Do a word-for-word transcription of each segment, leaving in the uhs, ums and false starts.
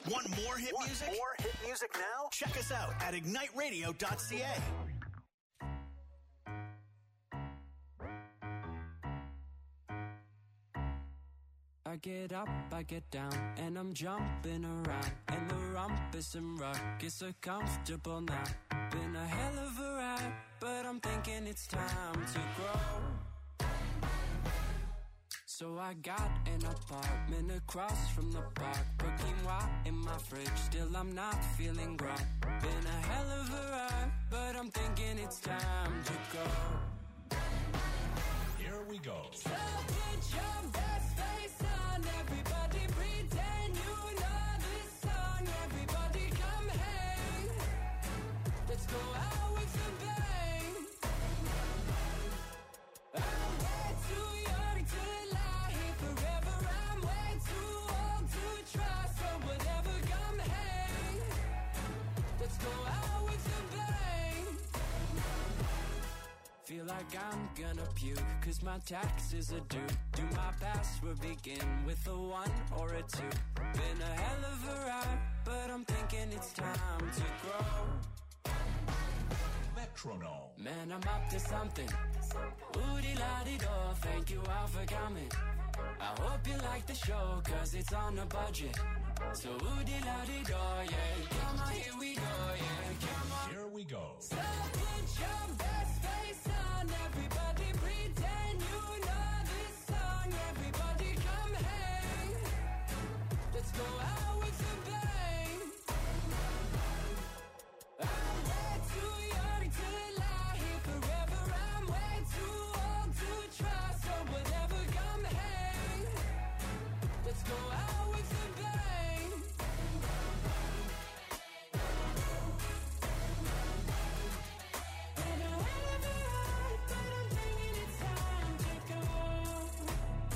Want more hit Want music? more hit music now? Check us out at ignite radio dot c a. I get up, I get down, and I'm jumping around. And the rumpus and ruckus are comfortable now. Been a hell of a ride, but I'm thinking it's time to grow. So I got an apartment across from the park. Put quinoa in my fridge, still I'm not feeling right. Been a hell of a ride, but I'm thinking it's time to go. Here we go. So put your best face on, everybody pretend you know this song. Everybody come hang, let's go out with a bang. I'm way too young to lie here forever. I'm way too old to try, so whatever, come hang, let's go out with a bang. Feel like I'm gonna puke, cause my taxes are due. Do my password begin with a one or a two? Been a hell of a ride, but I'm thinking it's time to grow. Metronome. Man, I'm up to something. Oodie-la-dee-do, thank you all for coming. I hope you like the show, cause it's on a budget. So oodie-la-dee-do, yeah. Come on, here we go, yeah. Come on. Here we go. So put your best face on, everybody pretend you know this song. Everybody come hang, let's go out with a bang. I'm way too young to lie here forever. I'm way too old to try, so whatever, come hang, let's go out with a bang. Been a hell of a ride, but I'm thinking it's time to go.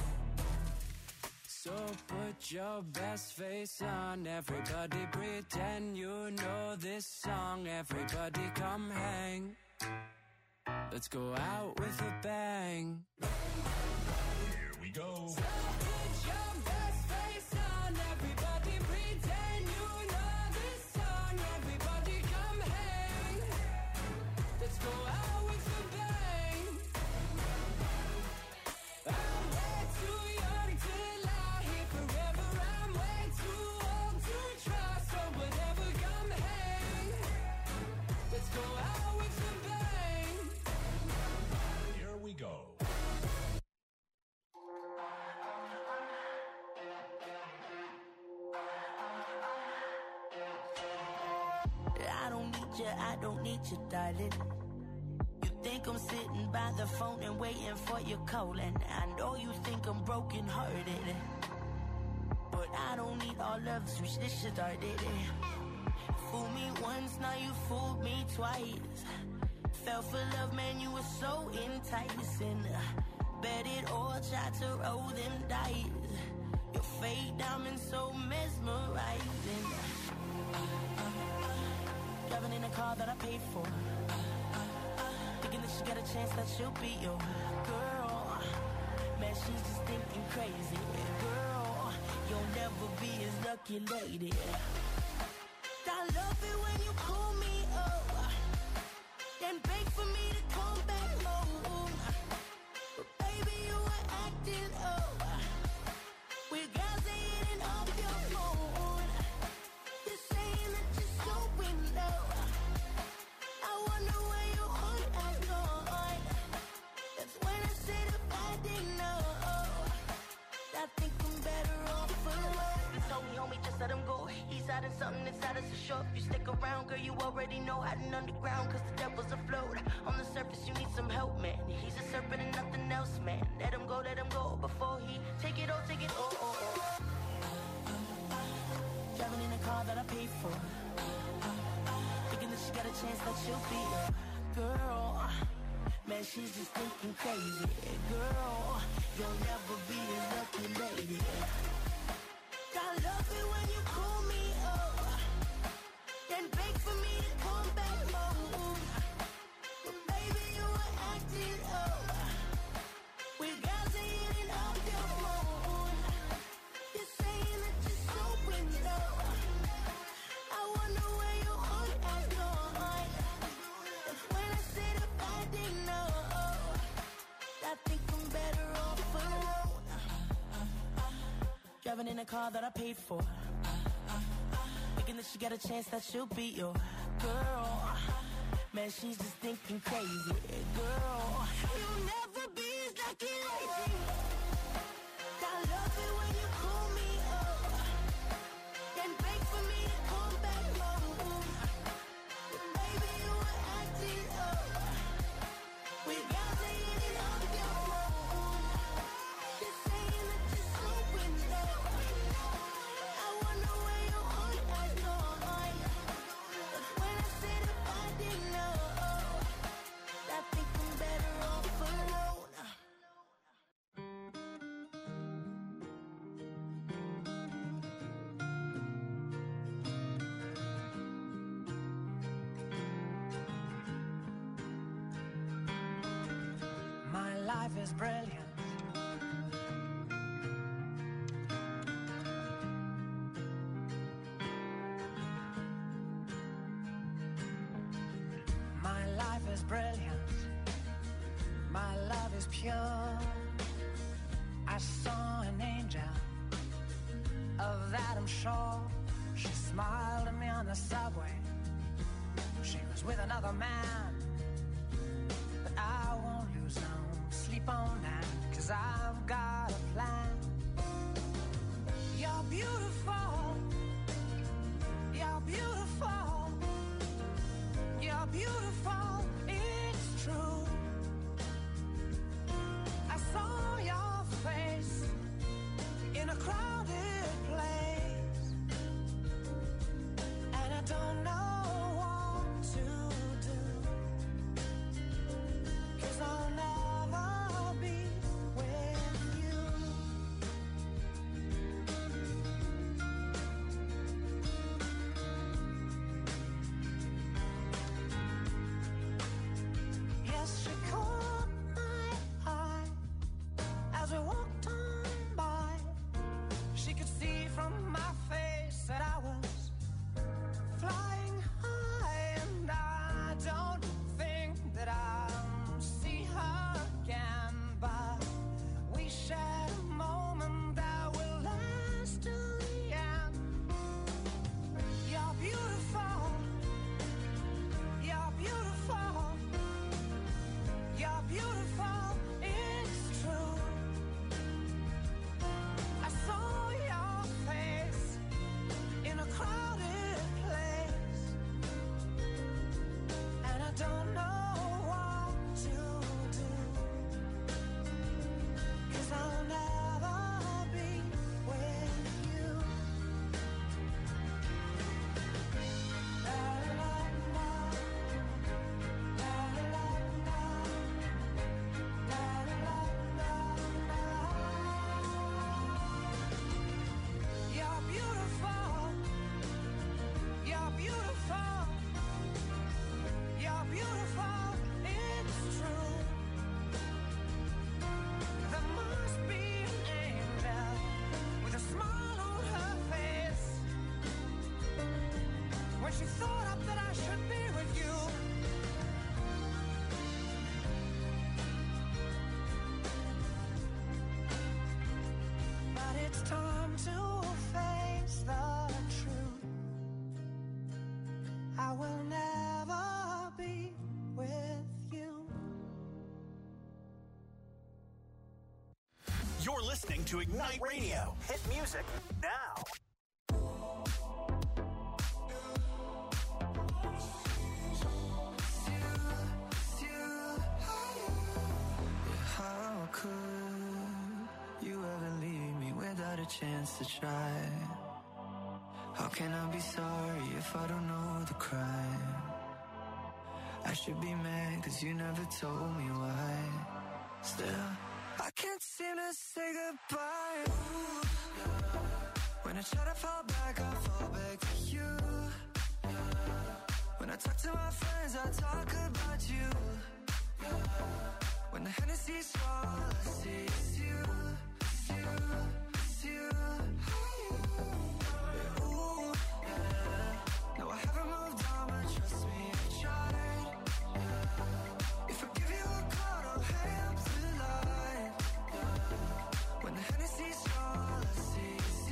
So put your best face on, everybody pretend you know this song. Everybody come hang, let's go out with a bang. Here we go. So put your best face on, everybody pretend you know this song. Everybody come hang, let's go out with a bang. I'm way too young to lie here forever. I'm way too old to try, so whatever, come hang, let's go out with a bang. Here we go. I don't need you, I don't need you, darling. You think I'm sitting by the phone and waiting for your call, and I know you think I'm broken hearted, but I don't need all love, switch this shit started. Fool me once, now you fooled me twice. Fell for love, man, you were so enticing. Bet it all, tried to roll them dice. Your fake diamonds so mesmerizing. Driving in a car that I paid for, thinking that she got a chance that she'll be your girl. Man, she's just thinking crazy. Girl, you'll never be his lucky lady. I love it when you call me up, then beg for me to come back home. But baby, you were acting up with girls eating off your phone. You're saying that you're so in love. I wonder where you are at, Lord. That's when I said if I didn't know, I think I'm better off alone. He told me, homie, just let him go. He's hiding something inside us, so sure if you stick around, girl, you already know, hiding underground, cause the devil's afloat. On the surface, you need some help, man. He's a serpent and nothing else, man. Let him go, let him go, before he take it all, take it all, all, all. Driving in a car that I paid for, thinking that she got a chance that she'll be a girl. Man, she's just thinking crazy. Girl, you'll never be a lucky lady. I love it when you call me up, then beg for me to come back home. But baby, you were acting up with girls eating off your phone. You're saying that you're so in love. Driving in a car that I paid for. Uh, uh, uh, thinking that she got a chance that she'll be your girl. Man, she's just thinking crazy. Girl, you'll never be like it lazy. I love it when you call me up. Then beg for me to come back home. Baby, you were acting up. Without saying it on your own. Just saying that you're so in love. I wonder where your heart has gone. But when I said if I didn't know, I think I'm better off alone. My life is brilliant. My life is brilliant. My love is pure. I saw an angel, of that I'm sure. She smiled at me on the subway. She was with another man, but I won't lose no sleep on that, 'cause I've got a plan. You're beautiful. You're beautiful. You're beautiful. It's true. I saw your face in a crowded place, and I don't know what to do, 'cause I'll never be with you. Yes, she caught my eye as we walked on by. She could see from my face that I was flying high, and I don't think that I'll see her again, but we shared a moment that will last till the end. You're beautiful. You're beautiful. You're beautiful. It's true. I saw your face in a crowded place, and I don't know what to do, 'cause I'll never be with you. La la la la. La la la la. La la la la la. You're beautiful. You're beautiful. You're beautiful. It's true. There must be an angel with a smile on her face when she thought up that I should be with you. But it's time to face the truth. I will never be with you. You're listening to Ignite Radio. Hit music now. How could you ever leave me without a chance to try? How can I be sorry if I don't know the crime? I should be mad 'cause you never told me why. Still, I can't seem to say goodbye. Ooh, yeah. When I try to fall back, I fall back to you. Yeah. When I talk to my friends, I talk about you. Yeah. When the Hennessy's all I see is you, it's you, it's you. Yeah, ooh, yeah. No, I haven't moved on, but trust me, I've tried. Yeah. If I give you a call, don't hang up the line. Yeah. When the Hennessy's all I see is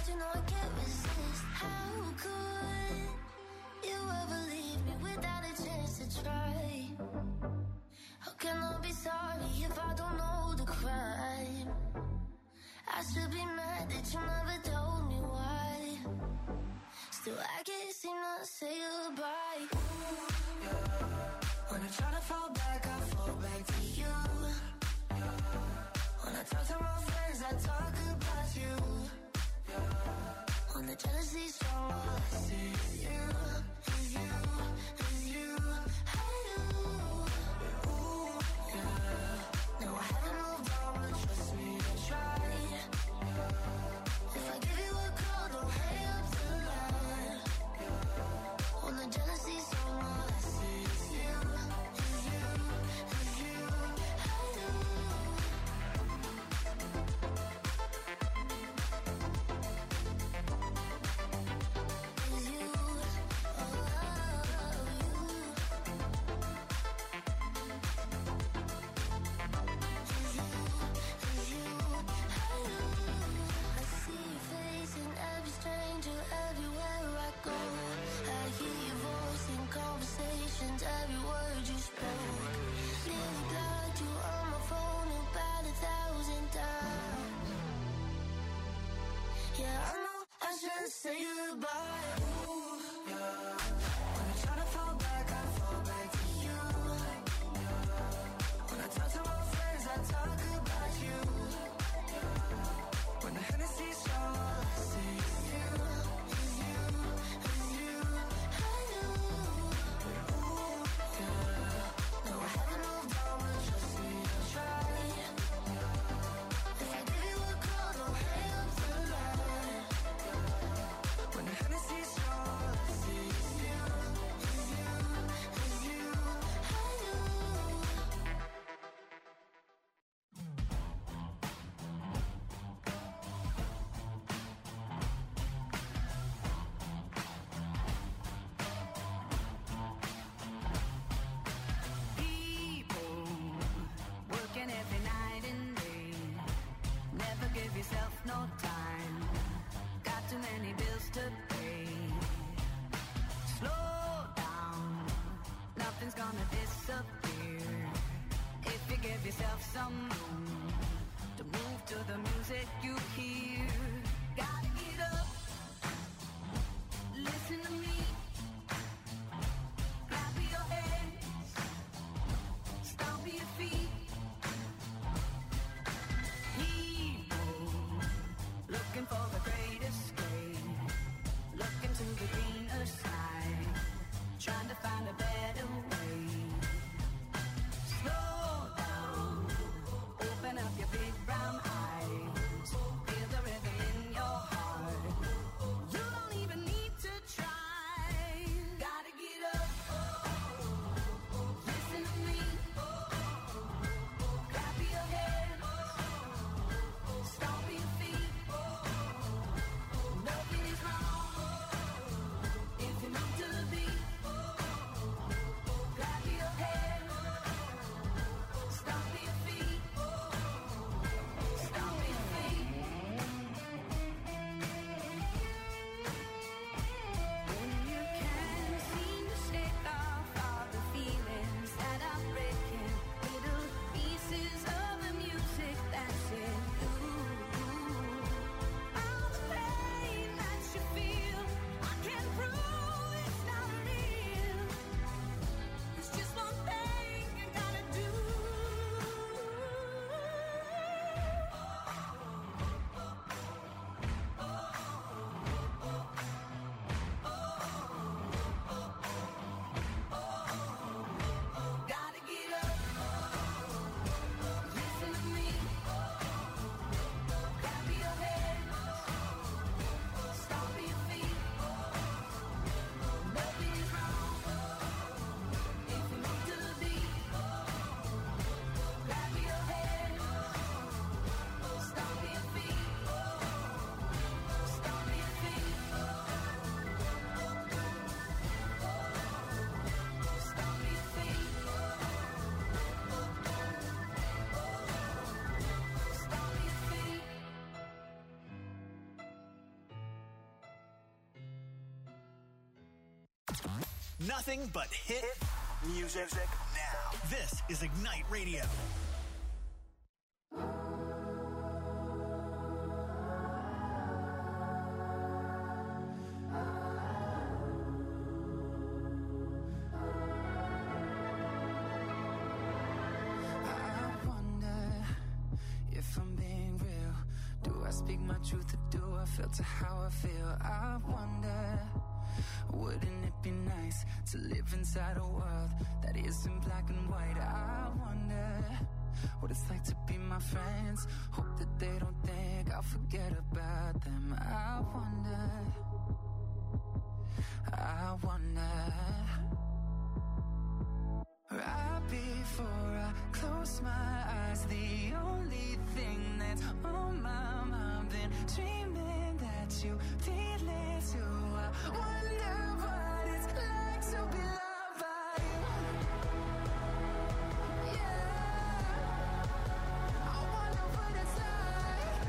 you know I can't resist. How could you ever leave me without a chance to try? How can I be sorry if I don't know the crime? I should be mad that you never told me why. Still I can't seem to say goodbye. Ooh, yeah. When I try to fall back, I fall back to you. Yeah. When I talk to my friends, I talk about you. Yeah. When the jealousy's strong, all I see is you, is you, is you, I do. Ooh, yeah. No, I haven't moved on, but trust me, I tried. Yeah. If I give you a call, don't hang up tonight. Yeah. When the jealousy's strong, all I see is you, is you, is you, I do. Every word you spoke, nearly blocked you on my phone about a thousand times. Yeah, I know I should say goodbye. Ooh, yeah. When I try to fall back, I fall back to you. Yeah. When I talk to my friends, I talk about you. Yeah. When the Hennessy's strong, all I see is you, is you, is you, I do. No, I haven't moved on, but trust me, I tried. If I give you a call, don't hang up tonight. When the Hennessy's strong, all I see is you, is you, is you, I do. Nothing but hit music now. This is Ignite Radio. Speak my truth or do I filter how I feel? I wonder, wouldn't it be nice to live inside a world that isn't black and white? I wonder what it's like to be my friends. Hope that they don't think I'll forget about them. I wonder, I wonder. Right before I close my eyes, the only thing that's on my mind, been dreaming that you feel it too. I wonder what it's like to be loved by you. Yeah, I wonder what it's like.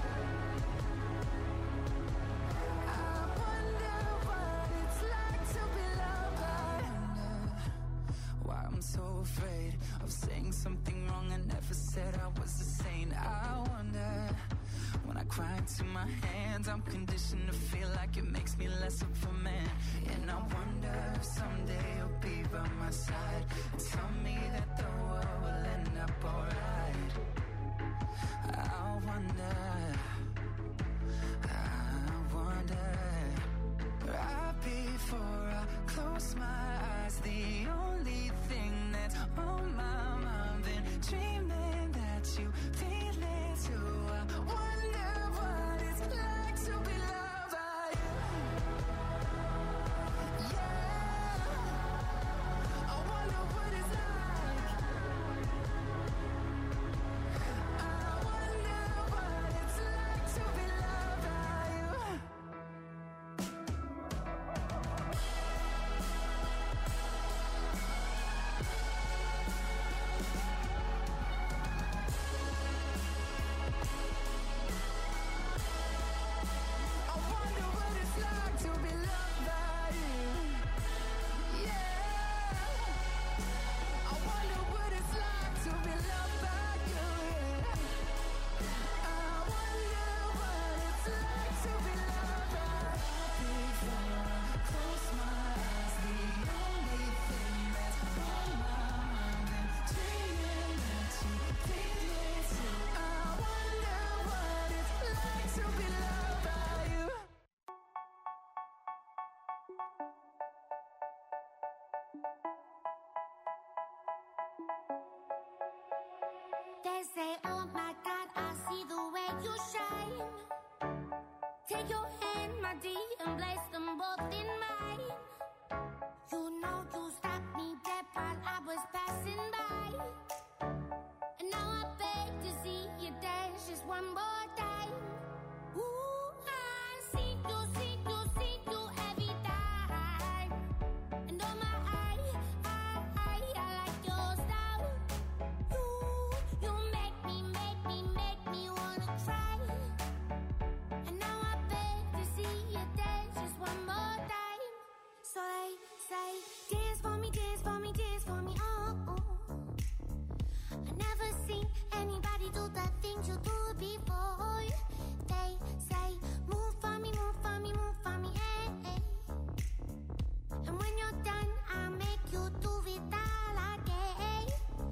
I wonder what it's like to be loved by you. Why I'm so afraid of saying something wrong. I never said I was a saint. I wonder, when I cry into my hands, I'm conditioned to feel like it makes me less of a man. And I wonder if someday you'll be by my side and tell me that the world will end up alright. I wonder, I wonder. Right before I close my eyes, the only thing that's on my mind, been dreaming that you feel it too. I wonder what it's like to be loved by you. Yeah, I wonder what it's like. I wonder what it's like to be loved by you. I wonder what it's like to be loved by you. Yeah, I wonder what it's like to be loved by you. Yeah, I wonder what it's like to be loved by you. Before I close my eyes, the only thing that's on my mind, and dreaming that you feel it too. I wonder what it's like to be loved by you. They say, oh my God, I see the way you shine. Take your hand, my dear, and place them both in mine. You know you stopped me dead while I was passing by. And now I beg to see you dance just one more time. Ooh, I see you, see you, see you every time. And oh my, I, I, I, I like your style. You, you make me, make me, make me wanna cry. And now I beg to see you dance just one more time. So they say, dance for me, dance for me, dance for me, oh, oh. I never seen anybody do the things you do before. They say, move for me, move for me, move for me, eh, eh. And when you're done, I'll make you do it all again.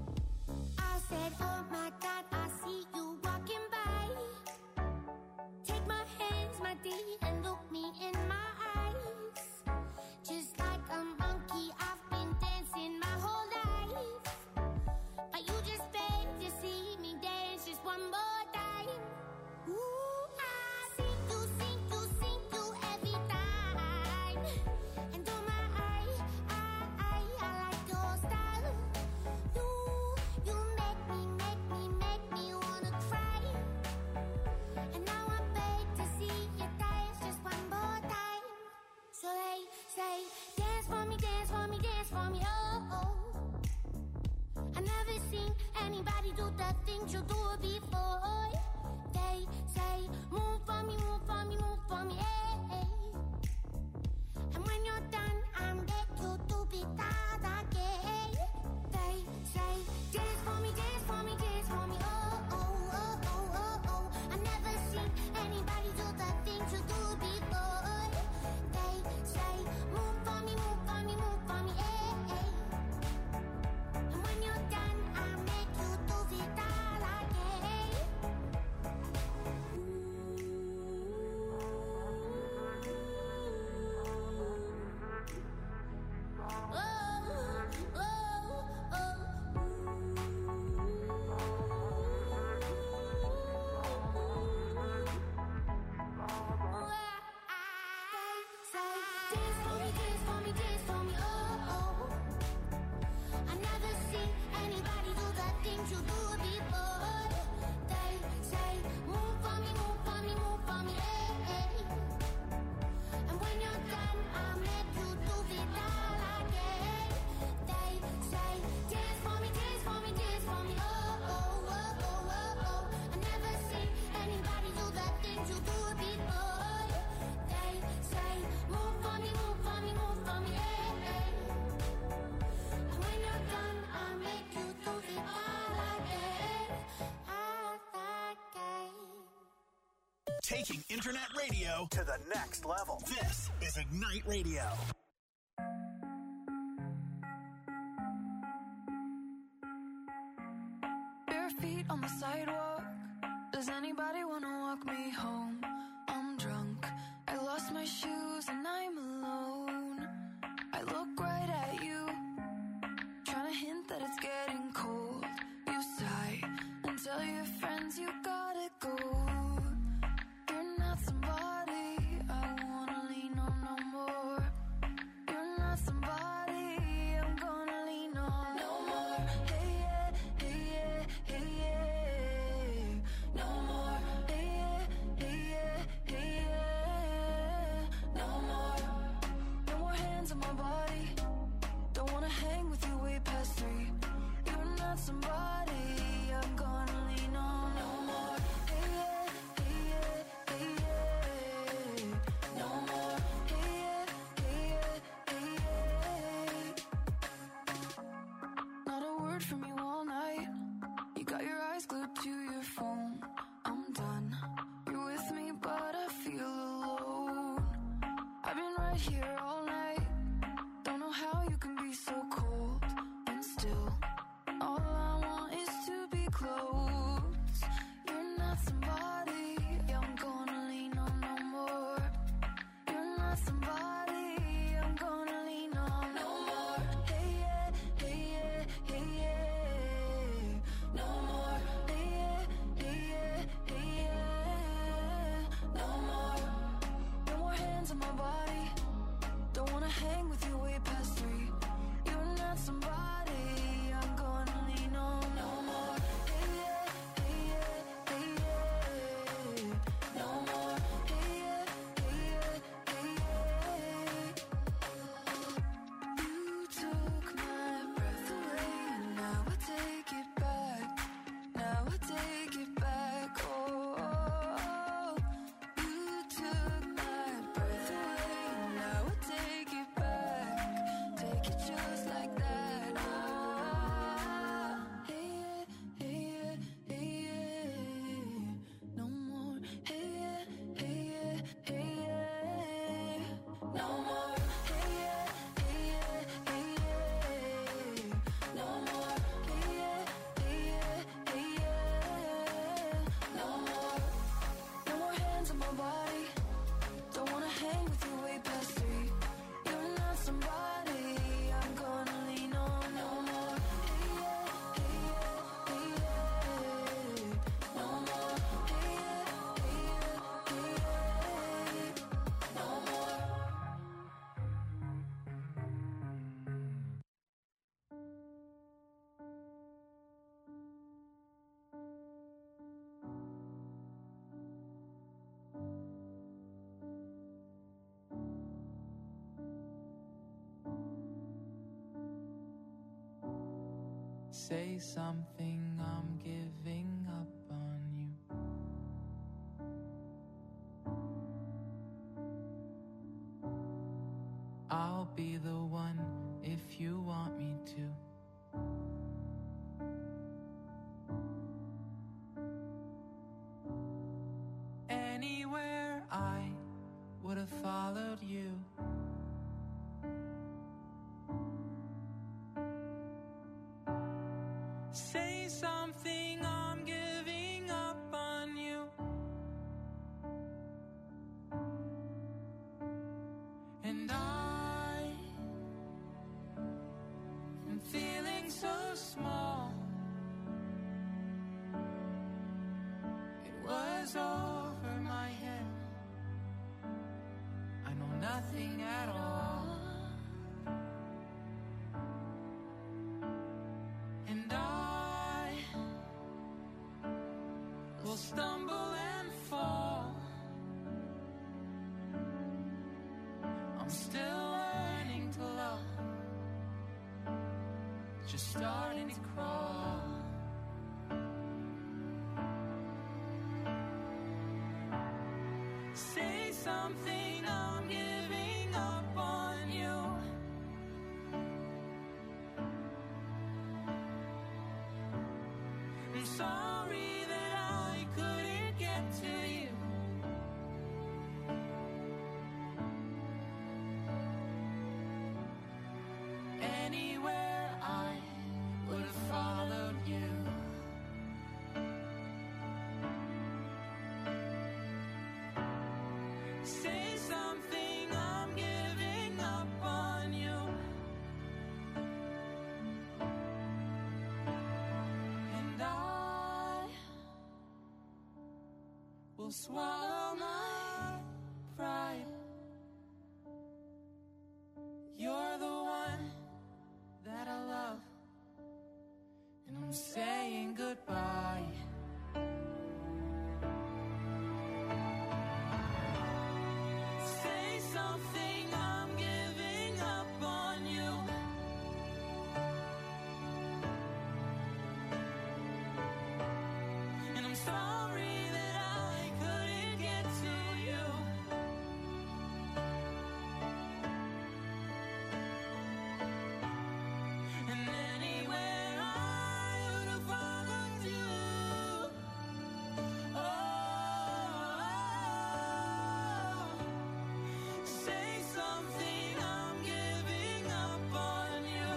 I said, oh my God, I see you walking by. Take my hands, my dear, and look me in my eyes. Just like a monkey, I've been dancing my whole life. But you just beg to see me dance just one more time. Ooh, I see you, see you, see you every time. And oh my, I, I, I, I like your style. You, you make me, make me, make me wanna cry. And now I beg to see you dance just one more time. So they say, dance for me, dance for me, dance for me, oh, oh. I never seen anybody do the things you do before. They say, move for me, move for me, move for me, eh, eh. And when you're done, I'm back to anybody do the things you do before. They say, move for me, move for me, move for me, hey, hey. And when you're done, I'll make you do it all again. They say, dance for me, dance for me, dance for me, oh, oh, oh, oh, oh, oh. I never seen anybody do the things you do before. They say, move for me, move for me, move for me, hey, hey. And when you're done, I'll make you do it all again, all again. Taking internet radio to the next level. This is Ignite Radio. Bare feet on the sidewalk. Does anybody wanna walk me home? I'm drunk. I lost my shoes and I'm alone. I look right at you, trying to hint that it's getting cold. You sigh and tell your friends you gotta go. You're not somebody I wanna lean on no more. You're not somebody I'm gonna lean on no more. Hey yeah, hey yeah, hey yeah. No more. Hey yeah, hey yeah, hey yeah. No more. No more hands on my body. Don't wanna hang with you way past three. You're not somebody I'm gonna lean on no more. Hey yeah, hey yeah, hey yeah. No more. Hey yeah, hey yeah, hey yeah. Not a word from you all night. You got your eyes glued to your phone. I'm done. You're with me, but I feel alone. I've been right here all night. Don't know how you can be so cold. And still, all I want is to be close. You're not somebody I'm gonna lean on no more. You're not somebody I'm gonna lean on no more. Hey yeah, hey yeah, hey yeah. No more. Hey yeah, hey yeah, hey yeah. No more. No more hands on my body. Don't wanna hang with you way past three. You're not somebody I'm gonna lean on no more. Hey yeah, hey yeah, hey yeah. No more. Hey yeah, hey yeah, hey yeah. You took my breath away, and now I take it back. Now I take it back. Oh, you took my breath away, and now I take it back. Take it just like that. Ah, hey yeah, hey yeah, hey yeah. No more. Hey yeah, hey yeah, hey yeah. No more. Hey yeah, hey yeah, hey yeah. No more. Hey yeah, hey yeah, hey yeah. No more. No more hands on my body. Don't wanna hang with you way past three. You're not somebody I'm gonna lean on no more. Hey yeah, hey yeah, hey yeah. No more. Hey yeah, hey yeah, hey yeah. No more. Say something, I'm giving up on you. I'll be the one if you want me to. Anywhere I would have followed you. Say something, I'm giving up on you. And I am feeling so small. It was over my head. I know nothing at all. And I just starting to crawl. Say something, I'm giving up on you. I'm sorry that I couldn't get to you. Anywhere I would have followed you. Say something, I'm giving up on you. And I will swallow my pride. You're the one that I love, and I'm saying goodbye. Say something, I'm giving up on you. And I'm sorry that I couldn't get to you. And anywhere I would have followed you. Oh, say something, I'm giving up on you.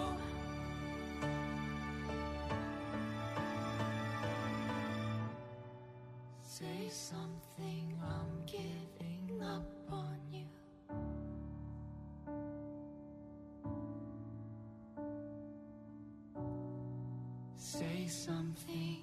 Say something, I'm giving up on you. Say something.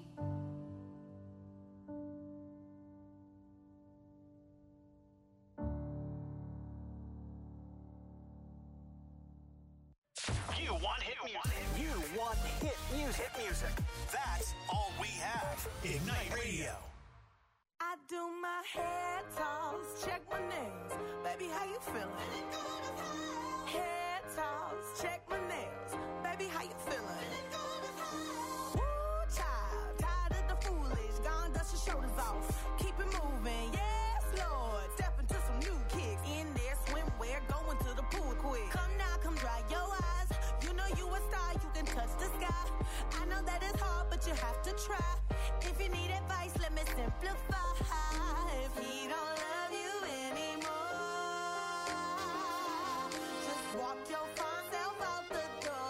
You want hit music. You want hit music. Hit music. That's all we have. Ignite Radio. I do my hair toss, check my nails. Baby, how you feeling? Hair toss, check my nails. Baby, how you feeling? Woo, child, tired of the foolish. Gone, dust your shoulders off. Keep it moving, yes, Lord. Step into some new kicks. In there, swimwear, going to the pool quick. Come now, come dry your eyes. You know you a star, you can touch the sky. I know that it's hard, but you have to try. If you need advice, let me simplify. If he don't love you anymore, just walk your fine self out the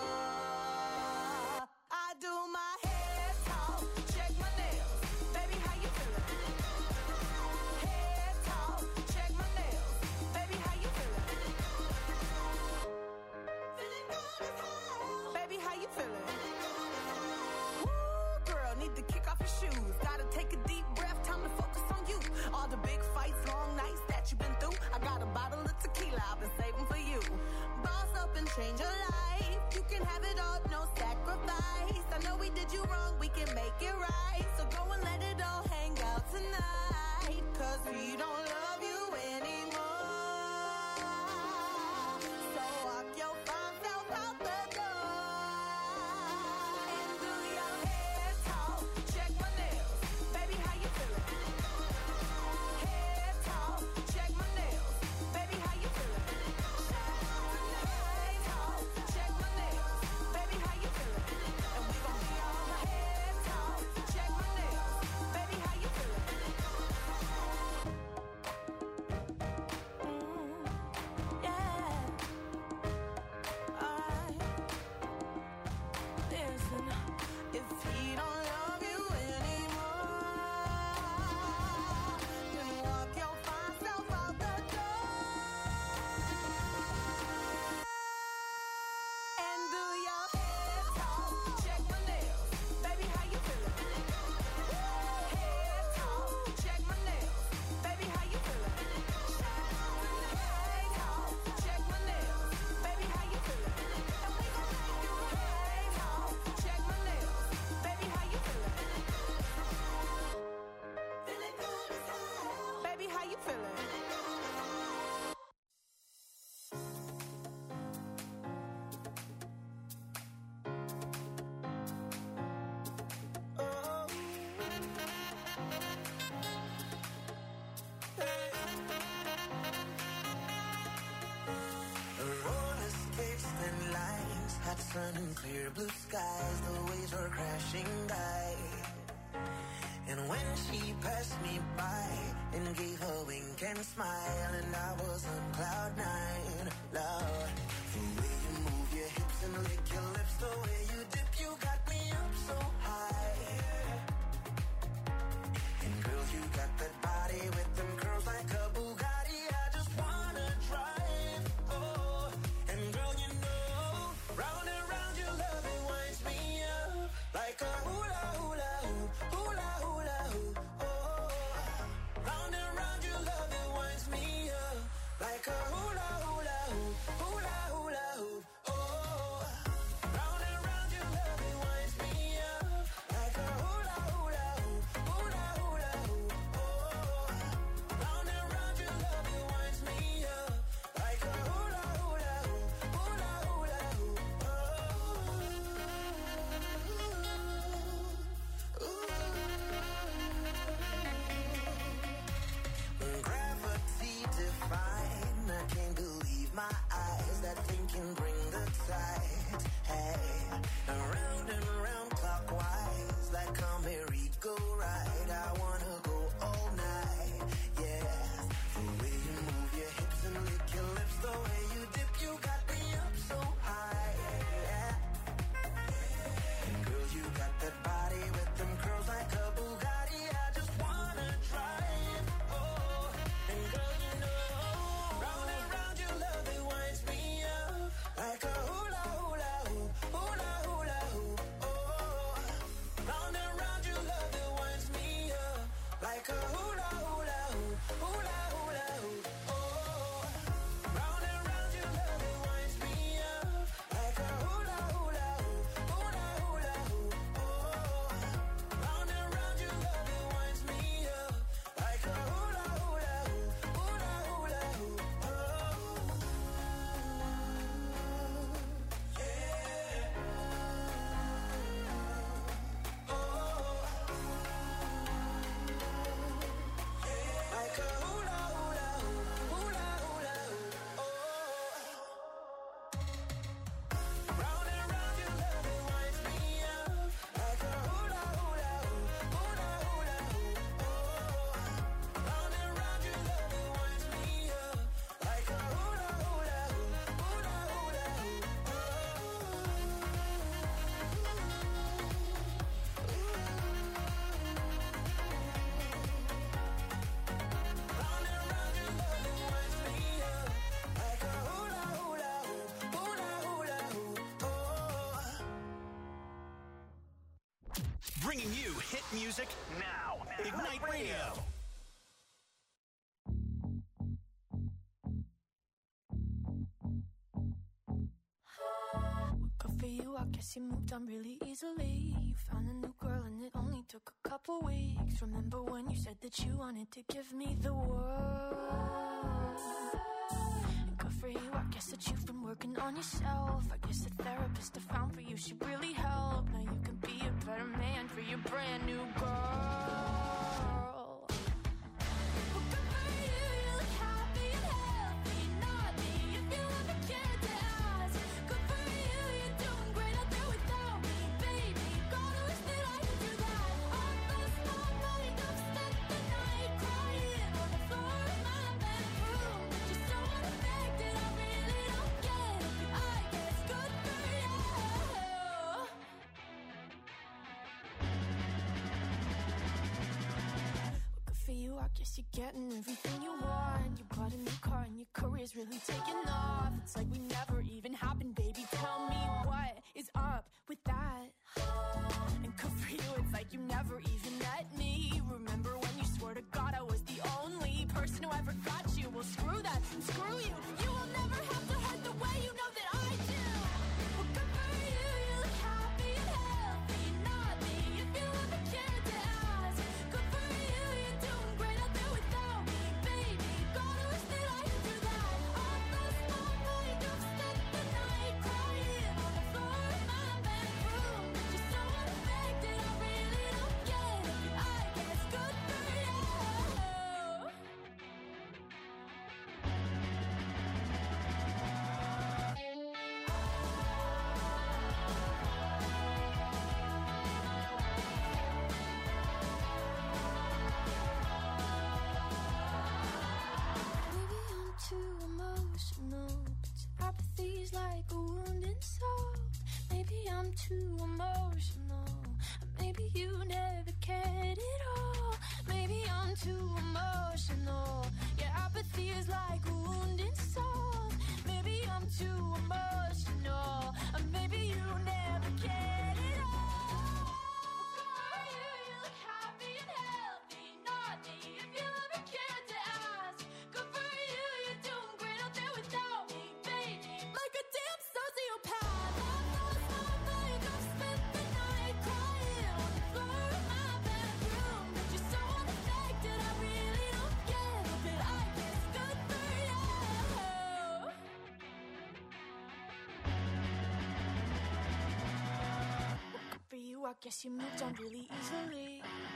door. I do my hair talk, check my nails. Baby, how you feeling? Hair talk, check my nails. Baby, how you feeling? Feeling good as hell. Baby, how you feeling? Woo, girl, need to kick off your shoes. Gotta take a deep breath, time to focus on you. All the big fights, long nights that you've been through. I got a bottle of tequila I've been saving for you. Boss up and change your life. You can have it all, no sacrifice. I know we did you wrong, we can make it right. So go and let it all hang out tonight. Cause we don't love you anymore. So walk your fine self out the door. And do your hair talk, check my nails. Baby, how you feeling? Hair talk, check my nails. Baby, how you feeling? Hair talk, check my nails. Baby, how you feeling? And we gon' be all hair talk, check my nails. Baby, how you feeling? hot sun and clear blue skies, the waves were crashing by. And when she passed me by and gave a wink and smile, and I was on cloud nine, Lord. The way you move your hips and lick your lips, the way you dip, you got me up so high. And girl, you got that body with them curls like a Bugatti, I just wanna drive, oh. And girl, you know, round and round your love, it winds me up like a hula hula hoop, hula hula hoop, oh. Round and round your love, it winds me up like a hula hula hoop, hula hula hoop, oh. Round and round your love, it winds me up like a hula hula hoop, hula hula hoop, oh. Round and round your love, it winds me up like a hula hula hoop, hula hula hoop, oh. Gravity define, I can't believe my eyes. That thing can bring the tide. Hey, around and round clockwise, like a merry-go-round. I wanna go all night, yeah. The way you move your hips and lick your lips, the way you dip, you got me up so high, yeah. And girl, you got that body with them curls like a Bugatti, I just wanna drive, oh. And girl, you know, round and round your love, it winds me up like a hula hula hoop, hula hula hoop, oh. Round and round your love, it winds me up like a hula hula hoop, hula hula hoop, oh. Round and round your love, it winds me up like a hula hula hoop, hula hula hoop, oh. Round and round your love, it winds me up like a hula hula hoop, hula hula hoop, oh. Like a hula hula hoop, hula hula hoop, oh. Round and round your love, it winds me up like a hula hula hoop, hula hula hoop, oh. Round and round your love, it winds me up like a hula hula hoop, hula hula hoop, oh. Round and round your love, it winds me up like a hula hula hoop, hula hula hoop, oh. Bringing you hit music now. Ignite Radio. Good for you, I guess you moved on really easily. You found a new girl and it only took a couple weeks. Remember when you said that you wanted to give me the world? And good for you, I guess that you've been working on yourself. I guess the therapist I found for you should really help. Now you can be a better man for your brand new girl. Well, good for you, you look happy and healthy, not me. If you ever cared to ask, good for you, you're doing great out there without me, baby. Gotta wish that I could do that. I lost my mind, I've spent the night crying on the floor of my bedroom. But you're so unaffected, I really don't get it. I guess good for you. Good for you, I guess you're getting everything you want. You bought a new car and your career's really taking off. It's like we never even happened, baby. Tell me what is up with that? And good for you, it's like you never even met me. Remember when you swore to God I was the only person who ever got you? Well, screw that, and screw you. You will never have to hurt the way you know that I do. Well, good for you, you look happy and healthy, not me. If you ever cared to ask, good for you, you're doing great out there without me, baby. Gotta wish that I could do that. I lost my mind, I've spent the night crying on the floor of my bedroom. But you're so unaffected, I really don't get it. I guess good for you. too emotional. Maybe you never cared at all. Maybe I'm too emotional. Your apathy is like a wounded soul. Maybe I'm too emotional. Or maybe you never cared at all. For you, you look happy and healthy. Not me, if you ever cared to ask. Good for you, you're doing great out there without me, baby. Like a damn sociopath. I know it's not like I've spent the night crying on the floor of my bedroom. But you're so unaffected, I really don't get it. But I guess good for you. Well, good for you, I guess you moved on really easily.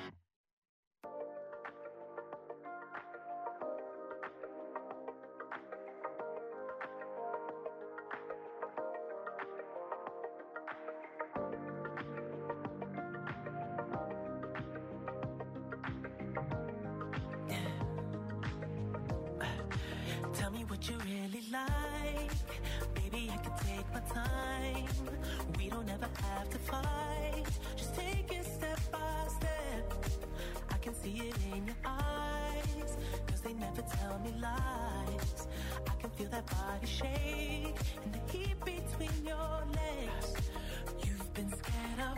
Tell me what you really like. Baby, I can take my time. We don't ever have to fight. Just take it step by step. I can see it in your eyes. Cause they never tell me lies. I can feel that body shake and the heat between your legs. You've been scared of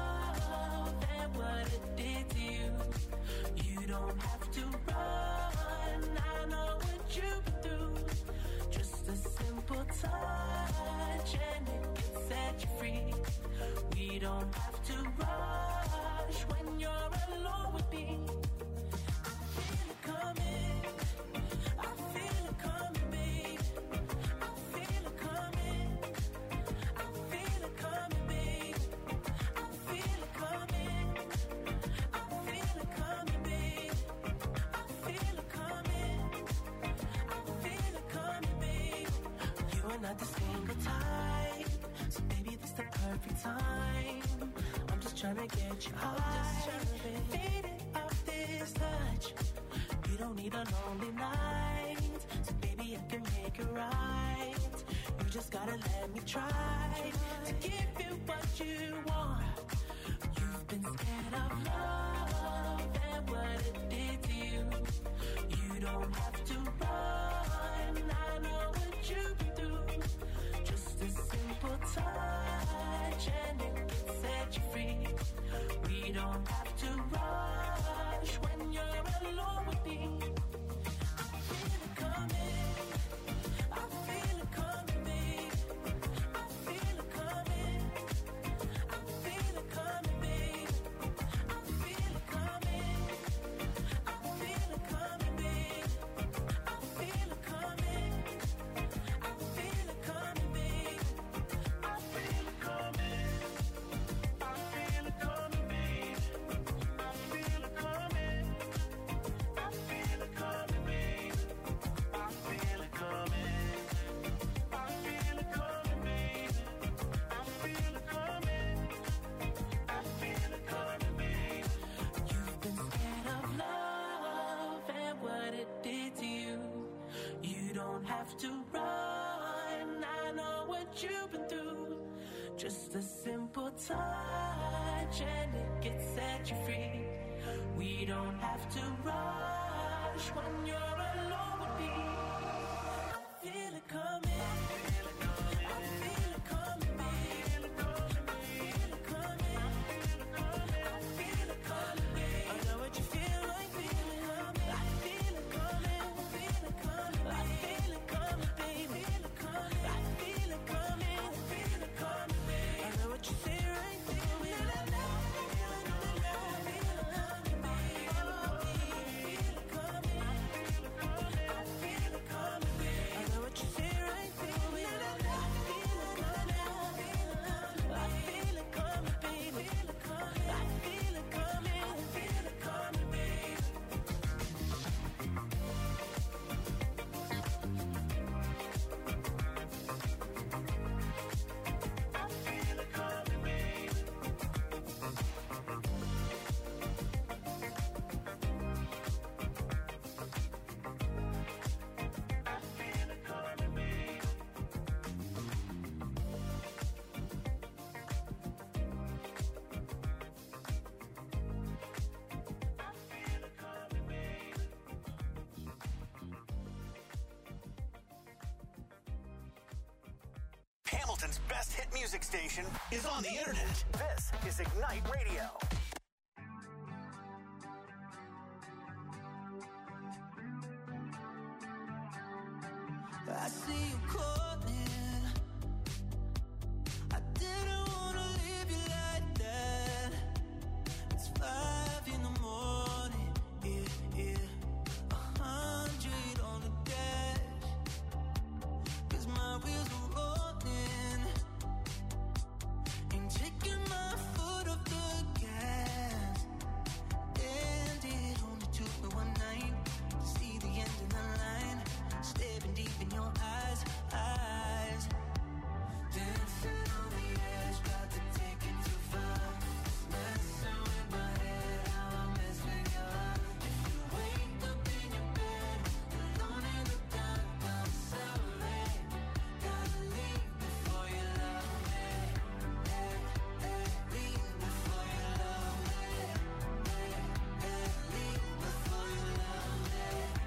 love and what it did to you. You don't have to run. I know what you've been through. Just a simple touch and it can set you free. We don't have to rush when you're alone with me. I feel it coming. I feel it coming, babe. I feel it coming. I feel it coming, babe. I feel it coming. I feel it coming, babe. I feel it coming. I feel it coming, babe. You are not the single type, so baby, this the perfect time. I'm just trying to get you high, faded off this touch. You don't need a lonely night, so baby, I can make it right. You just gotta let me try to give you what you want. You've been scared of love and what it did to you. You don't have to run. I know what you've been through. Just a simple touch and it can set you free. We don't have to rush when you're alone with me. I feel it coming. I feel it coming, babe. I feel it coming. I feel it coming, babe. I feel it coming. I feel it coming, babe. I feel it coming. I feel it coming, babe. I feel it coming. I feel it coming, babe. I feel it coming. I feel it coming, babe. I feel it coming. I feel it coming, babe. I feel it coming. I feel it coming, babe. You've been scared of love and what it did to you. You don't have to run. I know what you've been through. Just a simple touch and it can set you free. We don't have to rush when you're alone with me. I feel it coming. I feel it coming. I feel it coming, babe. I feel it coming. I feel it coming, babe. I know what you feel like. Feel it coming. I feel it coming. I feel it coming. I feel it coming, babe. I feel it coming. I feel it coming, babe. I know what you feel right. Feel it. I know. Feel it coming, babe. I feel it coming. I feel it coming. I feel it coming. Brooklyn's best hit music station is on the internet. This is Ignite Radio. I see you calling. I didn't wanna leave you like that. It's five in the morning, yeah, yeah. A hundred on the dash, 'cause my wheels are rolling. Ain't taking my foot off the gas. Ended only took me one night to see the end of the line. Staring deep in your eyes, eyes. Dancing on the edge, about to take it too far. Messing with my head, how I mess with your heart. If you wake up in your bed, alone in the dark, I'm sorry. Gotta leave before you love me. Hey, hey, leave before you love me. Hey, hey, leave before you love me.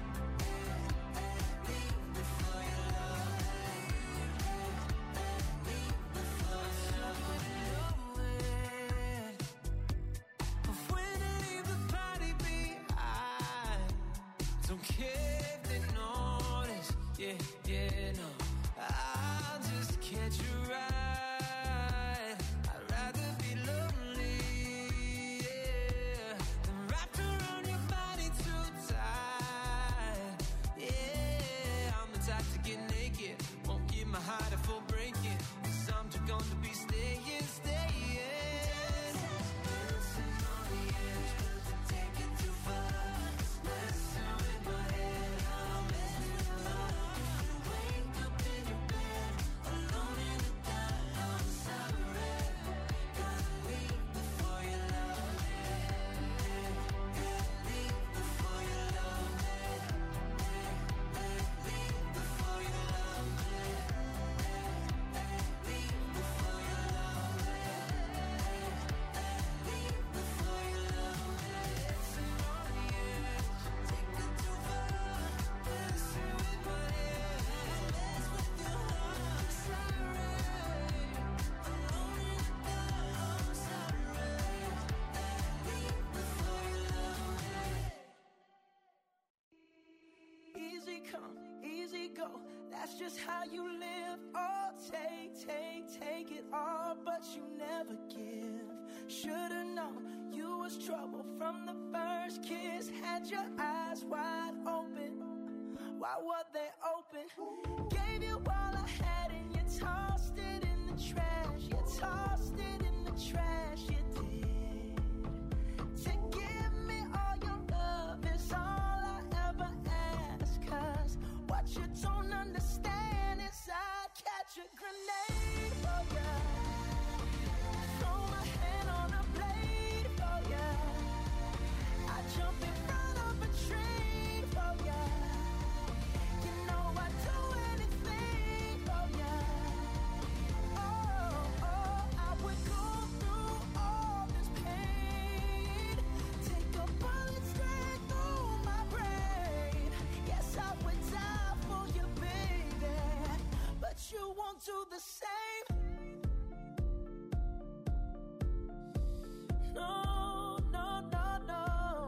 Don't care if they notice, yeah, yeah, no. I'll just catch a ride. I'd rather be lonely, yeah, than wrapped around your body too tight. Yeah, I'm the type to get naked, won't give my heart a full breaking, 'cause I'm too gone to be staying, staying. Dancing on the edge, but to take it too far. Messing with my head, I'm messing with your heart. If you wake up in your bed, alone in the dark, I'm sorry. Gotta leave before you love me. Gotta leave before you love me. Leave before you love me. Leave before you love me. Leave before you love me. Dancing on the edge, take it too far. Messing with my head, mess with your heart. Sorry, alone in the dark, I'm sorry. Leave before you love me. Easy come, easy go. That's just how you live. Oh, take, take, take it all, but you never give. Should've known you was trouble from the first kiss. Had your eyes wide open. Why were they open? Gave you all I had and you tossed it in the trash. You tossed it in the trash. You did. To give me all your love is all I ever ask. 'Cause what you don't understand is I'd catch a grenade for ya. Throw my hand on a blade for ya. I jump in front of a train for ya. You know I'd do anything for ya. Oh, oh, I would go through all this pain. Take a bullet straight through my brain. Yes, I would die for you, baby. But you won't do the same. No, no, no, no.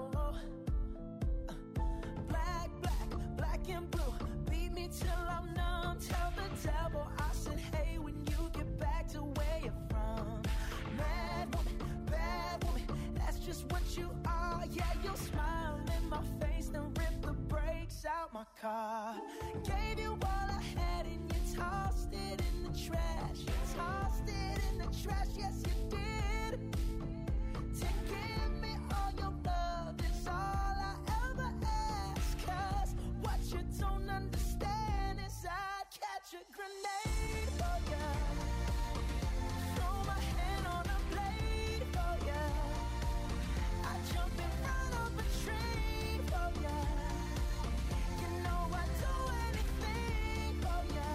Black, black, black and blue. Beat me till I'm numb. Tell the devil I said, hey, when you get back to where you're from. Mad woman, bad woman, that's just what you are. Yeah, you'll smile in my face, then rip the brakes out my car. Gave you all I had and you tossed it in the trash. You tossed it in the trash, yes you did. To give me all your love is all I ever ask. 'Cause what you don't understand is I'd catch a grenade for ya. Throw my hand on a blade for ya. I jump in front of a train for ya. You know I'd do anything for ya.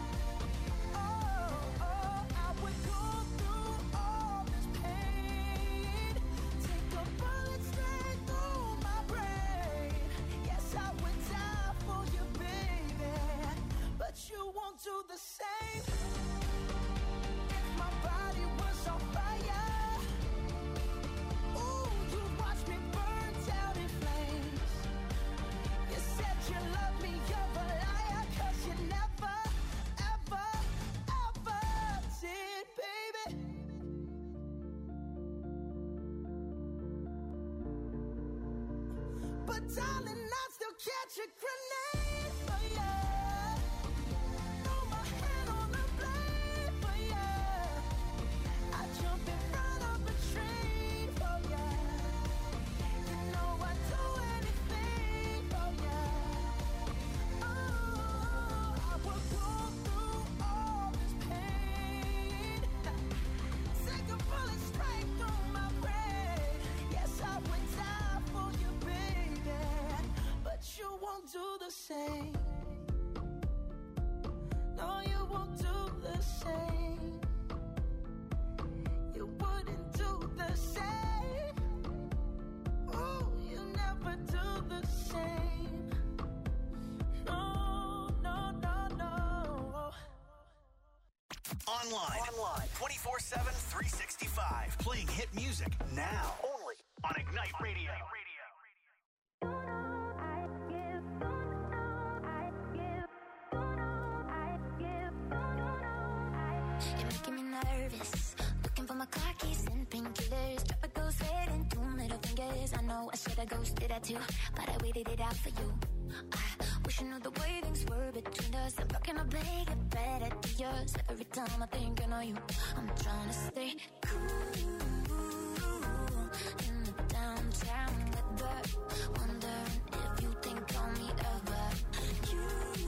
Oh, oh, I would go through all this pain. Take a bullet straight through my brain. Yes, I would die for you, baby. But you won't do the same. but darling, I still catch a grenade for you. Throw my hand on the blade for you. I jump in front of a train for you. You know I'd do anything for you. Oh, I would go through all this pain. Take a bullet straight through my brain. Yes, I would die for you, baby, but you won't do the same. No, you won't do the same. You wouldn't do the same. Oh, you never do the same. No, no, no, no. Online. Online. twenty-four seven, three sixty-five. Playing hit music now. Only on Ignite Radio. You're making me nervous. Looking for my car keys and painkillers. Drop a ghost red and two middle fingers. I know I should have ghosted that too, but I waited it out for you. I wish you knew the way things were between us. I'm rocking a bag of bad ideas. Every time I think I know you, I'm trying to stay cool in the downtown weather. Wondering if you think on me ever. You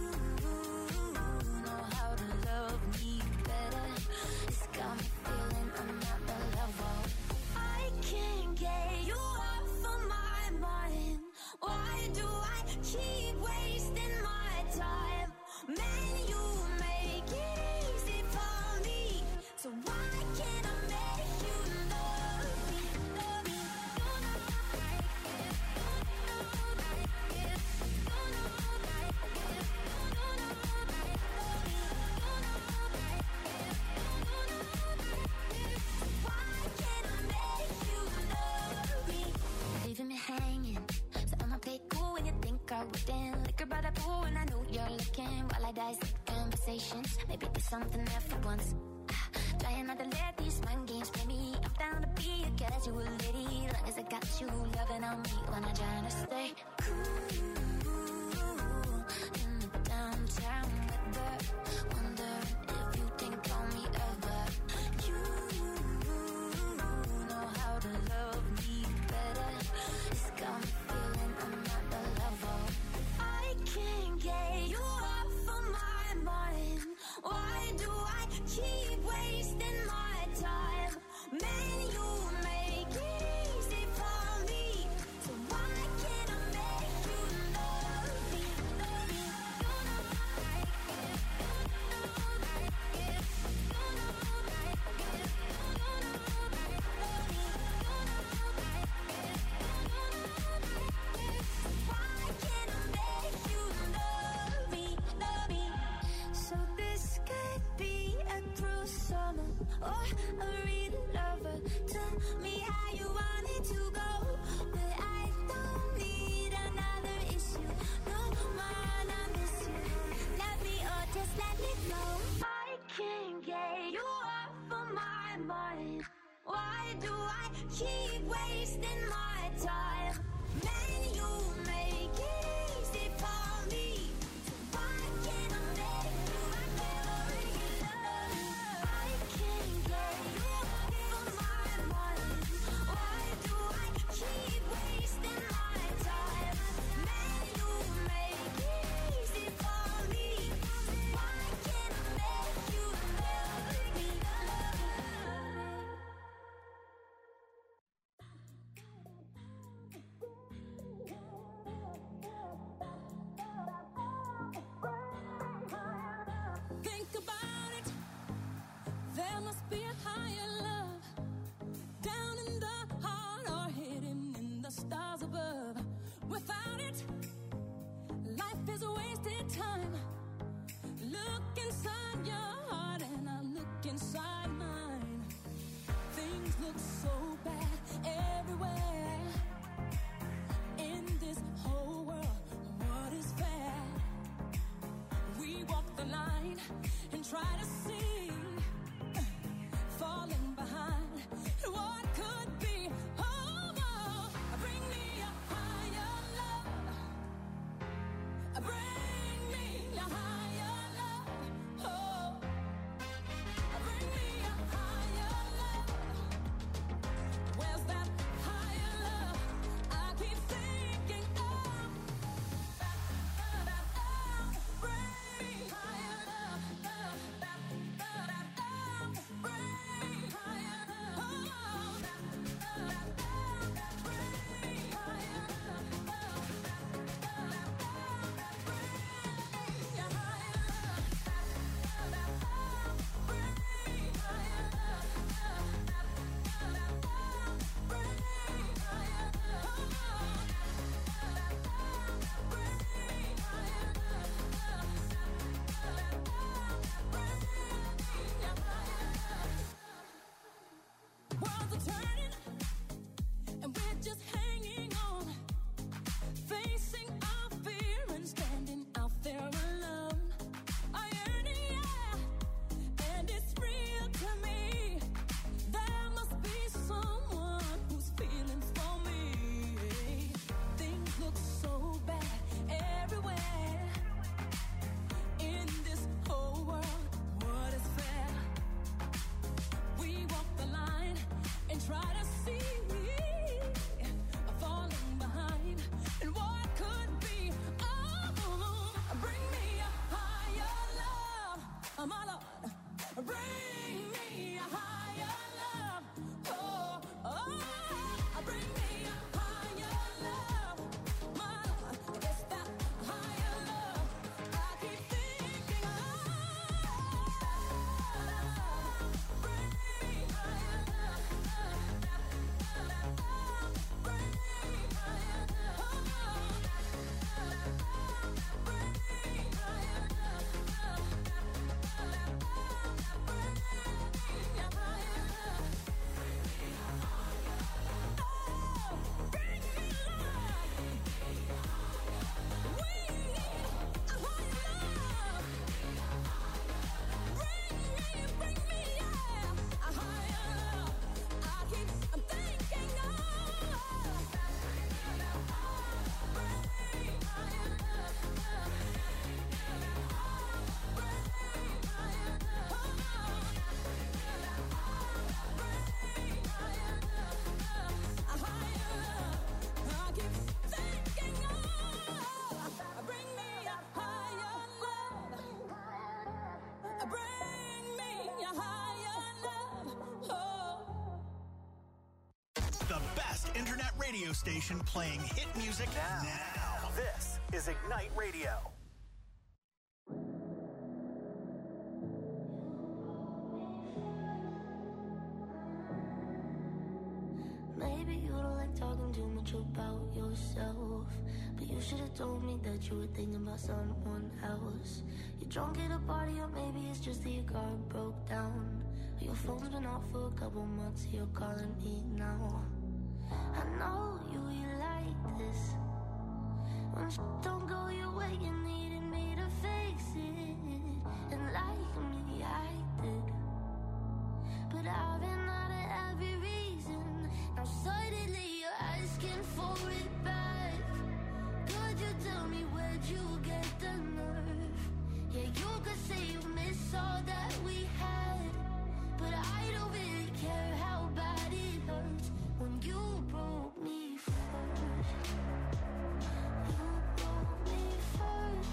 know how to love me better. It's got me feeling I'm not the level. I can't get you off of my mind. Why do I keep wasting my time? Man, you make it easy for me. So why can't I make you love me? Love me. You know I get, you know I get, you know I get, you know I love you. You know I get, you know I get. Why can't I make you love me? Leaving me hanging. So I'ma play cool when you think I wouldn't. Liquor by the pool and I know you're looking. While I dissect conversations, maybe there's something there for once. Ah, trying not to let these mind games play me. I'm down to be a casual lady, long as I got you loving on me. When I'm trying to stay cool in the downtown weather. Wondering if you think on me ever. You know how to love me better. It's got me feeling I'm not the level. I can't get you off of my mind. Why do I keep wasting my time? Man, you make it easy for me. So why can't I make you love me? Love me. You know I get, you know I get, you know I get, you know I love you. You know I get, you know I get. Why can't I make you love me? Love me. So this could be a true summer or a real lover. Tell me how you want it to go, but I don't need another issue. No man, I miss you. Love me or just let me go. I can't get you off of my mind. Why do I keep wasting my time? Man, you make it easy for me. So why can't I make you love? I can't get you off of my mind. Why do I keep wasting my time? Man, you make it easy for me. So why can't I make you love me? Love me. Think about it. There must be a higher love down in the heart or hidden in the stars above. Without it, life is a wasted time. Look inside your heart and I look inside mine. Things look so bad everywhere. In this whole world, what is fair? We walk the line and try to see, falling behind what could be. Oh, oh, bring me a higher love. internet radio station playing hit music now. now. This is Ignite Radio. Maybe you don't like talking too much about yourself, but you should have told me that you were thinking about someone else. You're drunk at a party, or maybe it's just that your car broke down. Your phone's been off for a couple months, you're calling me now. I know you, you like this. When shit don't go your way, you needed me to fix it. And like me, I did. But I've been out of every reason. Now suddenly you're asking for it back. Could you tell me where'd you get the nerve? Yeah, you could say you miss all that we had, but I don't really care how bad it hurts when you broke me first. You broke me first.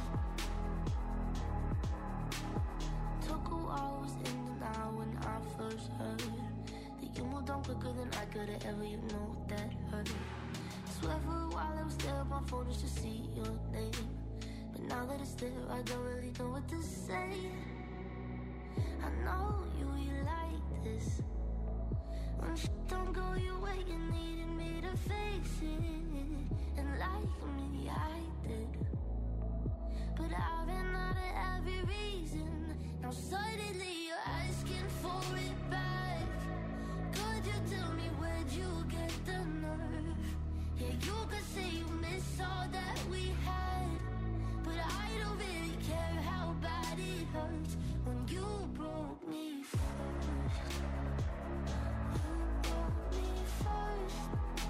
Took a while, was in denial when I first heard that you moved on quicker than I could have ever, you know that hurt. Swear for a while I was there on my phone just to see your name, but now that it's there I don't really know what to say. I know you, you like this. When shit don't go your way, you needed me to fix it. And like me, I did. But I've been out of every reason. Now suddenly you're asking for it back. Could you tell me where'd you get the nerve? Yeah, you could say you miss all that we had, but I don't really care how bad it hurts when you broke me first. You broke me first.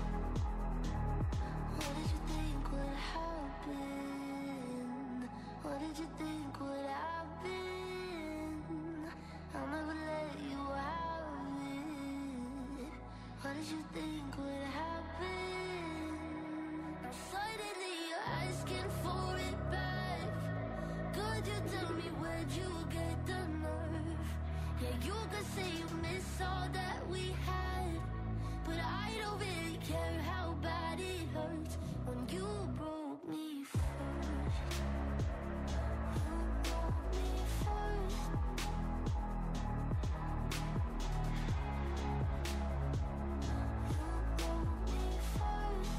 What did you think would happen? What did you think would happen? I'll never let you have it. What did you think would happen? Now suddenly you're asking for it back. Could you tell me where'd you get the nerve? Yeah, you could say you miss all that we had, but I don't really care how bad it hurts when you broke me first. You broke me first. You broke me first.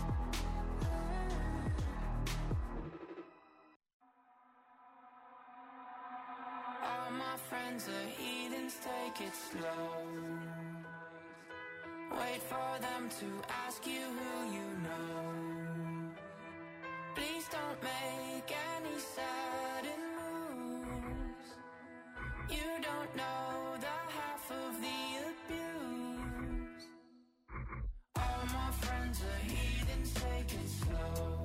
All my friends are heathens, take it slow. Wait for them to ask you who you know. Please don't make any sudden moves. You don't know the half of the abuse. All my friends are heathens, take it slow.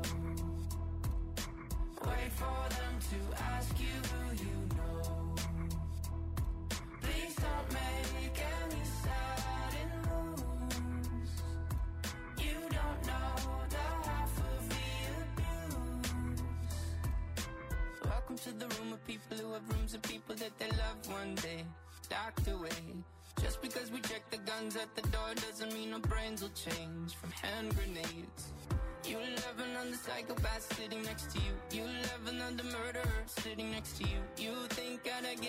Wait for them to ask you who you know. Please don't make any sudden moves. You don't know the half of the abuse. Welcome to the room of people who have rooms of people that they love one day docked away. Just because we check the guns at the door doesn't mean our brains will change from hand grenades. You love another psychopath sitting next to you. You love another murderer sitting next to you. You think I'd get